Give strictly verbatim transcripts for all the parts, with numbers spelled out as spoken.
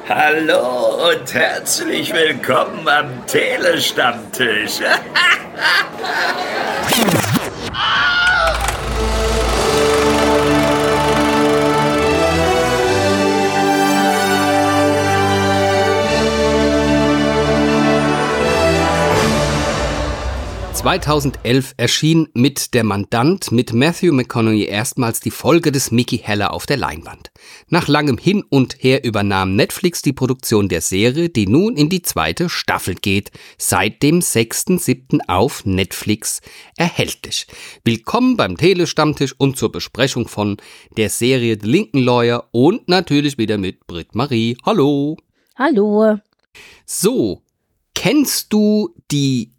Hallo und herzlich willkommen am Telestammtisch. zweitausendelf erschien mit Der Mandant mit Matthew McConaughey erstmals die Folge des Mickey Heller auf der Leinwand. Nach langem Hin und Her übernahm Netflix die Produktion der Serie, die nun in die zweite Staffel geht, seit dem sechsten siebten auf Netflix erhältlich. Willkommen beim Telestammtisch und zur Besprechung von der Serie The Lincoln Lawyer und natürlich wieder mit Britt-Marie. Hallo. Hallo. So, kennst du die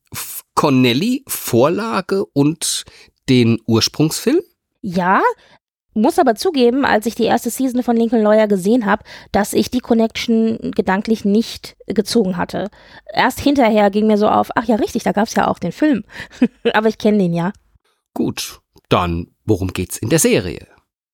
Connelly-Vorlage und den Ursprungsfilm? Ja, muss aber zugeben, als ich die erste Season von Lincoln Lawyer gesehen habe, dass ich die Connection gedanklich nicht gezogen hatte. Erst hinterher ging mir so auf, ach ja richtig, da gab es ja auch den Film. Aber ich kenne den ja. Gut, dann worum geht's in der Serie?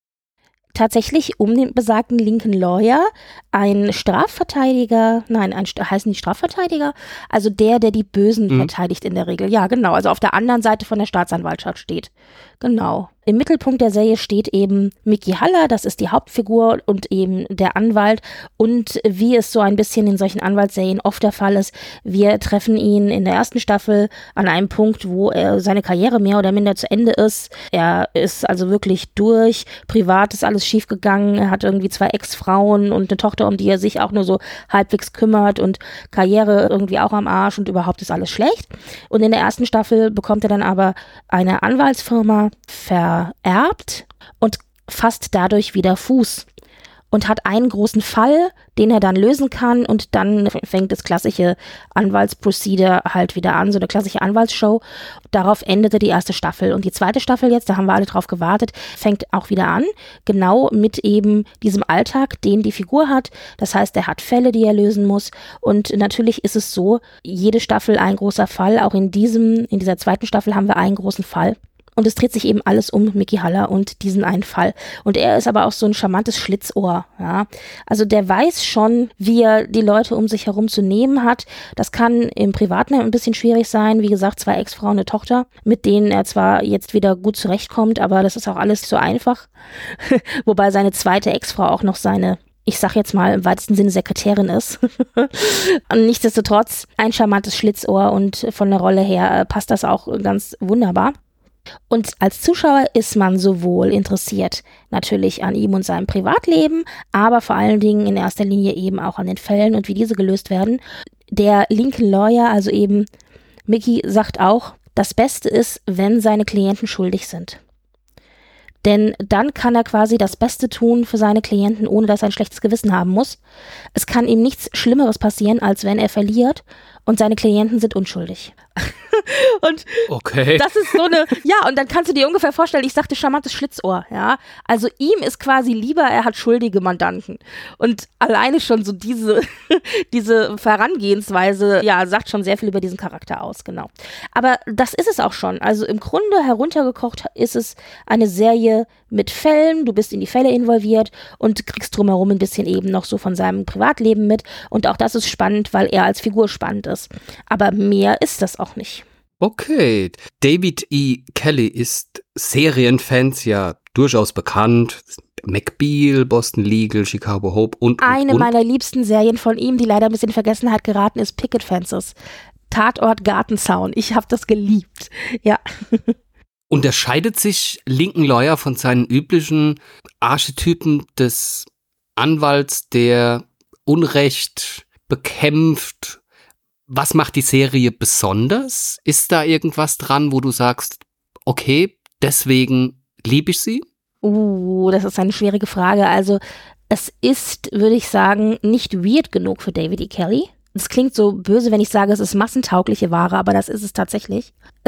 Tatsächlich um den besagten Lincoln Lawyer, ein Strafverteidiger, nein, ein, heißen die Strafverteidiger? Also der, der die Bösen mhm. verteidigt in der Regel. Ja, genau, also auf der anderen Seite von der Staatsanwaltschaft steht. Genau. Im Mittelpunkt der Serie steht eben Mickey Haller, das ist die Hauptfigur und eben der Anwalt. Und wie es so ein bisschen in solchen Anwaltsserien oft der Fall ist, wir treffen ihn in der ersten Staffel an einem Punkt, wo er seine Karriere mehr oder minder zu Ende ist. Er ist also wirklich durch, privat ist alles schiefgegangen, er hat irgendwie zwei Ex-Frauen und eine Tochter, um die er sich auch nur so halbwegs kümmert und Karriere irgendwie auch am Arsch und überhaupt ist alles schlecht. Und in der ersten Staffel bekommt er dann aber eine Anwaltsfirma vererbt und fasst dadurch wieder Fuß und hat einen großen Fall, den er dann lösen kann und dann fängt das klassische Anwaltsprocedure halt wieder an, so eine klassische Anwaltsshow. Darauf endete die erste Staffel und die zweite Staffel jetzt, da haben wir alle drauf gewartet, fängt auch wieder an, genau mit eben diesem Alltag, den die Figur hat. Das heißt, er hat Fälle, die er lösen muss und natürlich ist es so, jede Staffel ein großer Fall, auch in diesem, in dieser zweiten Staffel haben wir einen großen Fall. Und es dreht sich eben alles um Mickey Haller und diesen einen Fall. Und er ist aber auch so ein charmantes Schlitzohr, ja. Also der weiß schon, wie er die Leute um sich herum zu nehmen hat. Das kann im Privaten ein bisschen schwierig sein. Wie gesagt, zwei Ex-Frauen, eine Tochter, mit denen er zwar jetzt wieder gut zurechtkommt, aber das ist auch alles so einfach. Wobei seine zweite Ex-Frau auch noch seine, ich sag jetzt mal im weitesten Sinne Sekretärin ist. Und nichtsdestotrotz ein charmantes Schlitzohr und von der Rolle her passt das auch ganz wunderbar. Und als Zuschauer ist man sowohl interessiert natürlich an ihm und seinem Privatleben, aber vor allen Dingen in erster Linie eben auch an den Fällen und wie diese gelöst werden. Der Lincoln Lawyer, also eben Mickey, sagt auch, das Beste ist, wenn seine Klienten schuldig sind. Denn dann kann er quasi das Beste tun für seine Klienten, ohne dass er ein schlechtes Gewissen haben muss. Es kann ihm nichts Schlimmeres passieren, als wenn er verliert und seine Klienten sind unschuldig. Und okay. Das ist so eine, ja, und dann kannst du dir ungefähr vorstellen, ich sagte charmantes Schlitzohr, ja. Also ihm ist quasi lieber, er hat schuldige Mandanten. Und alleine schon so diese, diese Herangehensweise, ja, sagt schon sehr viel über diesen Charakter aus, genau. Aber das ist es auch schon. Also im Grunde heruntergekocht ist es eine Serie mit Fällen, du bist in die Fälle involviert und kriegst drumherum ein bisschen eben noch so von seinem Privatleben mit. Und auch das ist spannend, weil er als Figur spannend ist. Aber mehr ist das auch nicht. Okay, David E. Kelley ist Serienfans ja durchaus bekannt. McBeal, Boston Legal, Chicago Hope und, und Eine und. meiner liebsten Serien von ihm, die leider ein bisschen in Vergessenheit geraten ist, Picket Fences. Tatort Gartenzaun. Ich habe das geliebt. Ja. Unterscheidet sich Lincoln Lawyer von seinen üblichen Archetypen des Anwalts, der Unrecht bekämpft? Was macht die Serie besonders? Ist da irgendwas dran, wo du sagst, okay, deswegen liebe ich sie? Uh, das ist eine schwierige Frage. Also es ist, würde ich sagen, nicht weird genug für David E. Kelley. Es klingt so böse, wenn ich sage, es ist massentaugliche Ware, aber das ist es tatsächlich. Es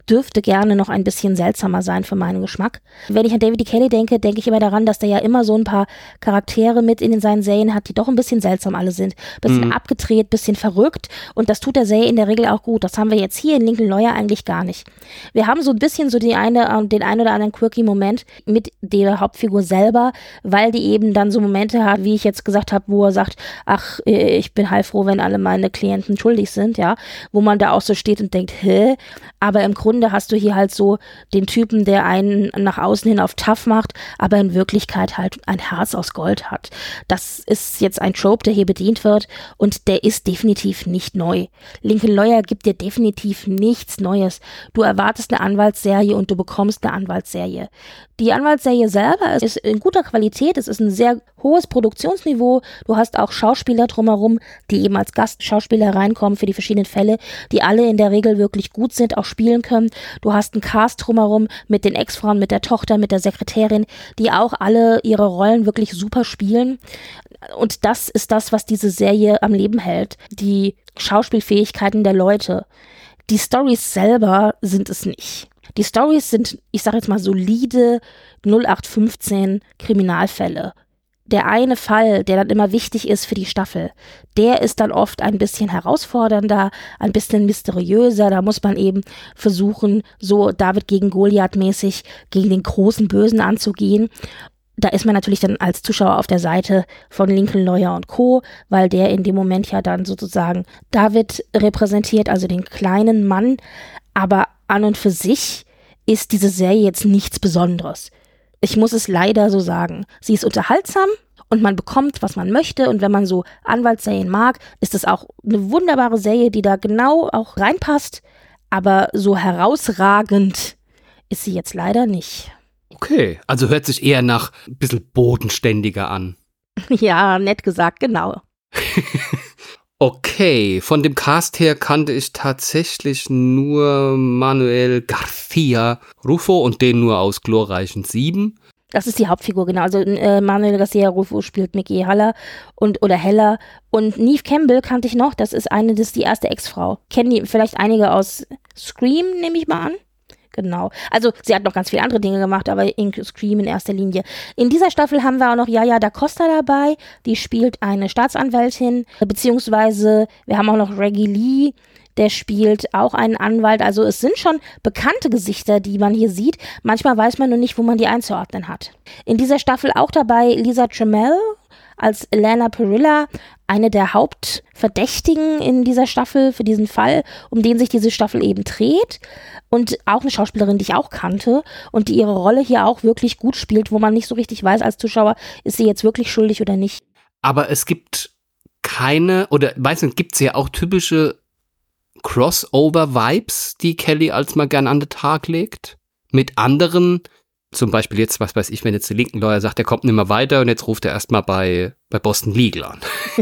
dürfte gerne noch ein bisschen seltsamer sein für meinen Geschmack. Wenn ich an David E. Kelley denke, denke ich immer daran, dass der ja immer so ein paar Charaktere mit in seinen Serien hat, die doch ein bisschen seltsam alle sind. Bisschen mhm. abgedreht, bisschen verrückt und das tut der Serie in der Regel auch gut. Das haben wir jetzt hier in Lincoln Lawyer eigentlich gar nicht. Wir haben so ein bisschen so die eine, den einen oder anderen quirky Moment mit der Hauptfigur selber, weil die eben dann so Momente hat, wie ich jetzt gesagt habe, wo er sagt, ach, ich bin heilfroh, wenn alle meine Klienten schuldig sind, ja, wo man da auch so steht und denkt, hä? Aber im Grunde hast du hier halt so den Typen, der einen nach außen hin auf tough macht, aber in Wirklichkeit halt ein Herz aus Gold hat. Das ist jetzt ein Trope, der hier bedient wird und der ist definitiv nicht neu. Lincoln Lawyer gibt dir definitiv nichts Neues. Du erwartest eine Anwaltsserie und du bekommst eine Anwaltsserie. Die Anwaltsserie selber ist in guter Qualität, es ist ein sehr hohes Produktionsniveau. Du hast auch Schauspieler drumherum, die eben als Gastschauspieler reinkommen für die verschiedenen Fälle, die alle in der Regel wirklich gut sind, auch spielen können. Du hast einen Cast drumherum mit den Ex-Frauen, mit der Tochter, mit der Sekretärin, die auch alle ihre Rollen wirklich super spielen. Und das ist das, was diese Serie am Leben hält. Die Schauspielfähigkeiten der Leute. Die Storys selber sind es nicht. Die Storys sind, ich sage jetzt mal, solide null acht fünfzehn Kriminalfälle. Der eine Fall, der dann immer wichtig ist für die Staffel, der ist dann oft ein bisschen herausfordernder, ein bisschen mysteriöser. Da muss man eben versuchen, so David gegen Goliath mäßig gegen den großen Bösen anzugehen. Da ist man natürlich dann als Zuschauer auf der Seite von Lincoln Lawyer und Co., weil der in dem Moment ja dann sozusagen David repräsentiert, also den kleinen Mann. Aber an und für sich ist diese Serie jetzt nichts Besonderes. Ich muss es leider so sagen. Sie ist unterhaltsam und man bekommt, was man möchte. Und wenn man so Anwaltsserien mag, ist es auch eine wunderbare Serie, die da genau auch reinpasst. Aber so herausragend ist sie jetzt leider nicht. Okay, also hört sich eher nach ein bisschen bodenständiger an. Ja, nett gesagt, genau. Okay, von dem Cast her kannte ich tatsächlich nur Manuel García Rufo und den nur aus glorreichen Sieben. Das ist die Hauptfigur, genau. Also äh, Manuel García Rufo spielt Mickey Haller und oder Heller. Und Neve Campbell kannte ich noch, das ist eine, das ist die erste Ex-Frau. Kennen die vielleicht einige aus Scream, nehme ich mal an. Genau. Also sie hat noch ganz viele andere Dinge gemacht, aber in Scream in erster Linie. In dieser Staffel haben wir auch noch Yaya da Costa dabei. Die spielt eine Staatsanwältin, beziehungsweise wir haben auch noch Reggie Lee, der spielt auch einen Anwalt. Also es sind schon bekannte Gesichter, die man hier sieht. Manchmal weiß man nur nicht, wo man die einzuordnen hat. In dieser Staffel auch dabei Lisa Trammell als Lana Perilla, eine der Hauptverdächtigen in dieser Staffel für diesen Fall, um den sich diese Staffel eben dreht. Und auch eine Schauspielerin, die ich auch kannte und die ihre Rolle hier auch wirklich gut spielt, wo man nicht so richtig weiß als Zuschauer, ist sie jetzt wirklich schuldig oder nicht. Aber es gibt keine, oder weiß nicht, gibt es ja auch typische Crossover-Vibes, die Kelley als mal gern an den Tag legt, mit anderen. Zum Beispiel jetzt, was weiß ich, wenn jetzt der Lincoln Lawyer sagt, der kommt nicht mehr weiter und jetzt ruft er erstmal bei, bei Boston Legal an.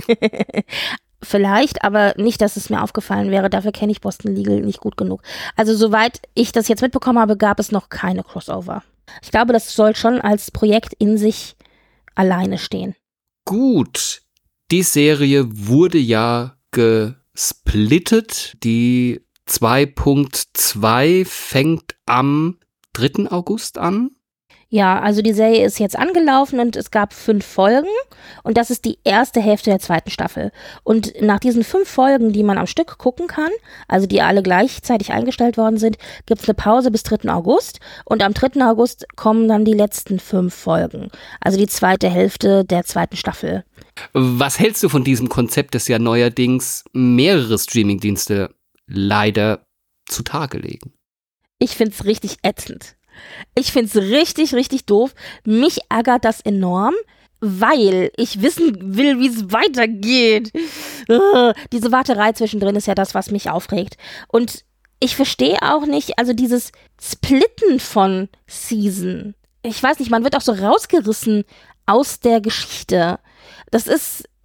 Vielleicht, aber nicht, dass es mir aufgefallen wäre. Dafür kenne ich Boston Legal nicht gut genug. Also soweit ich das jetzt mitbekommen habe, gab es noch keine Crossover. Ich glaube, das soll schon als Projekt in sich alleine stehen. Gut, die Serie wurde ja gesplittet. Die zwei Punkt zwei fängt am dritten August an. Ja, also die Serie ist jetzt angelaufen und es gab fünf Folgen und das ist die erste Hälfte der zweiten Staffel. Und nach diesen fünf Folgen, die man am Stück gucken kann, also die alle gleichzeitig eingestellt worden sind, gibt es eine Pause bis dritten August und am dritten August kommen dann die letzten fünf Folgen, also die zweite Hälfte der zweiten Staffel. Was hältst du von diesem Konzept, das ja neuerdings mehrere Streamingdienste leider zutage legen? Ich find's richtig ätzend. Ich find's richtig, richtig doof. Mich ärgert das enorm, weil ich wissen will, wie es weitergeht. Uh, diese Warterei zwischendrin ist ja das, was mich aufregt. Und ich verstehe auch nicht, also dieses Splitten von Season. Ich weiß nicht, man wird auch so rausgerissen aus der Geschichte. Das ist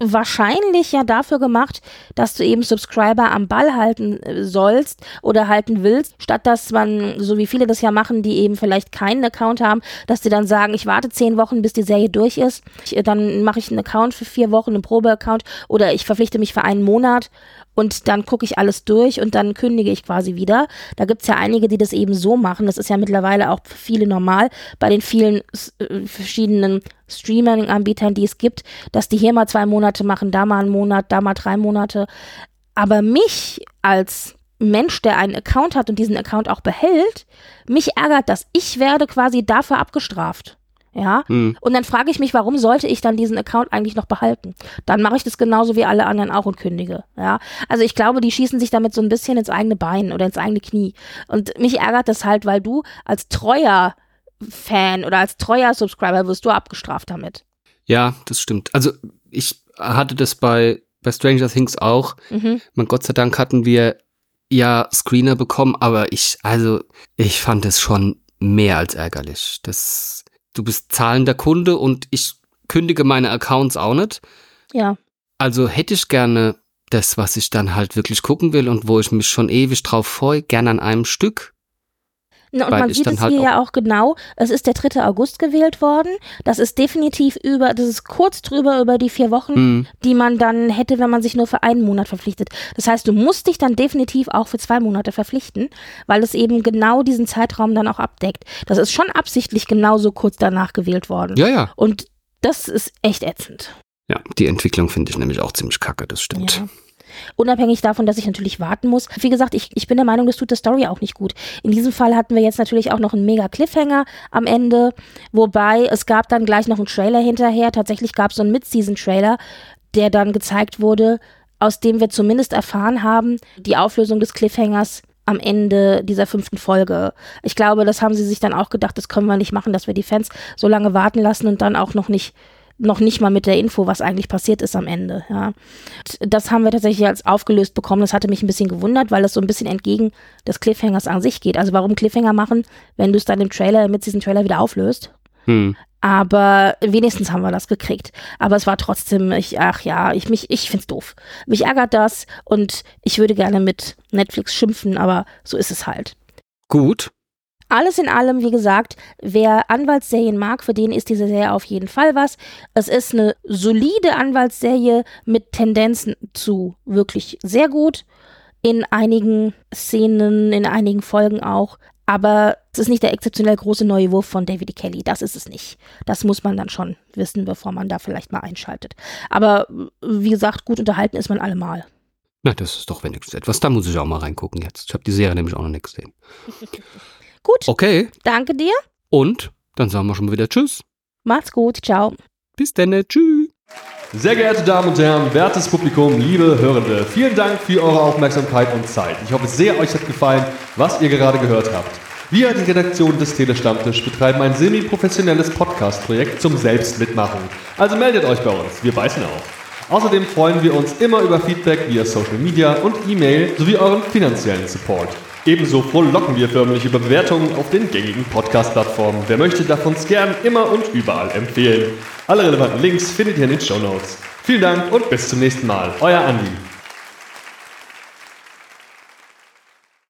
wahrscheinlich ja dafür gemacht, dass du eben Subscriber am Ball halten sollst oder halten willst, statt dass man, so wie viele das ja machen, die eben vielleicht keinen Account haben, dass die dann sagen, ich warte zehn Wochen, bis die Serie durch ist, ich, dann mache ich einen Account für vier Wochen, einen Probe-Account oder ich verpflichte mich für einen Monat und dann gucke ich alles durch und dann kündige ich quasi wieder. Da gibt's ja einige, die das eben so machen. Das ist ja mittlerweile auch für viele normal bei den vielen äh, verschiedenen Streaming-Anbietern, die es gibt, dass die hier mal zwei Monate machen, da mal einen Monat, da mal drei Monate. Aber mich als Mensch, der einen Account hat und diesen Account auch behält, mich ärgert das. Ich werde quasi dafür abgestraft. Ja, hm. Und dann frage ich mich, warum sollte ich dann diesen Account eigentlich noch behalten? Dann mache ich das genauso wie alle anderen auch und kündige. Ja, also ich glaube, die schießen sich damit so ein bisschen ins eigene Bein oder ins eigene Knie. Und mich ärgert das halt, weil du als treuer Fan oder als treuer Subscriber wirst du abgestraft damit. Ja, das stimmt. Also ich hatte das bei, bei Stranger Things auch. Mhm. Man, Gott sei Dank hatten wir ja Screener bekommen, aber ich, also ich fand es schon mehr als ärgerlich. Das Du bist zahlender Kunde und ich kündige meine Accounts auch nicht. Ja. Also hätte ich gerne das, was ich dann halt wirklich gucken will und wo ich mich schon ewig drauf freue, gerne an einem Stück. Na, und man sieht es halt hier auch ja auch genau, es ist der dritte August gewählt worden. Das ist definitiv über, das ist kurz drüber über die vier Wochen, mhm. die man dann hätte, wenn man sich nur für einen Monat verpflichtet. Das heißt, du musst dich dann definitiv auch für zwei Monate verpflichten, weil es eben genau diesen Zeitraum dann auch abdeckt. Das ist schon absichtlich genauso kurz danach gewählt worden. Ja, ja. Und das ist echt ätzend. Ja, die Entwicklung finde ich nämlich auch ziemlich kacke, das stimmt. Ja. Unabhängig davon, dass ich natürlich warten muss. Wie gesagt, ich, ich bin der Meinung, das tut der Story auch nicht gut. In diesem Fall hatten wir jetzt natürlich auch noch einen mega Cliffhanger am Ende, wobei es gab dann gleich noch einen Trailer hinterher. Tatsächlich gab es so einen Mid-Season-Trailer, der dann gezeigt wurde, aus dem wir zumindest erfahren haben, die Auflösung des Cliffhangers am Ende dieser fünften Folge. Ich glaube, das haben sie sich dann auch gedacht, das können wir nicht machen, dass wir die Fans so lange warten lassen und dann auch noch nicht noch nicht mal mit der Info, was eigentlich passiert ist am Ende. Ja. Das haben wir tatsächlich als aufgelöst bekommen. Das hatte mich ein bisschen gewundert, weil es so ein bisschen entgegen des Cliffhangers an sich geht. Also warum Cliffhanger machen, wenn du es dann im Trailer, mit diesem Trailer wieder auflöst? Hm. Aber wenigstens haben wir das gekriegt. Aber es war trotzdem, ich, ach ja, ich mich, ich find's doof. Mich ärgert das und ich würde gerne mit Netflix schimpfen, aber so ist es halt. Gut. Alles in allem, wie gesagt, wer Anwaltsserien mag, für den ist diese Serie auf jeden Fall was. Es ist eine solide Anwaltsserie mit Tendenzen zu wirklich sehr gut. In einigen Szenen, in einigen Folgen auch. Aber es ist nicht der exzeptionell große neue Wurf von David E. Kelley. Das ist es nicht. Das muss man dann schon wissen, bevor man da vielleicht mal einschaltet. Aber wie gesagt, gut unterhalten ist man allemal. Na, das ist doch wenigstens etwas. Da muss ich auch mal reingucken jetzt. Ich habe die Serie nämlich auch noch nicht gesehen. Gut. Okay. Danke dir. Und dann sagen wir schon mal wieder Tschüss. Macht's gut. Ciao. Bis dann. Tschüss. Sehr geehrte Damen und Herren, wertes Publikum, liebe Hörende, vielen Dank für eure Aufmerksamkeit und Zeit. Ich hoffe sehr, euch hat gefallen, was ihr gerade gehört habt. Wir, die Redaktion des Telestammtisch, betreiben ein semi-professionelles Podcast-Projekt zum Selbstmitmachen. Also meldet euch bei uns, wir beißen auf. Außerdem freuen wir uns immer über Feedback via Social Media und E-Mail sowie euren finanziellen Support. Ebenso frohlocken wir förmlich über Bewertungen auf den gängigen Podcast-Plattformen. Wer möchte, darf uns gern immer und überall empfehlen. Alle relevanten Links findet ihr in den Shownotes. Vielen Dank und bis zum nächsten Mal. Euer Andi.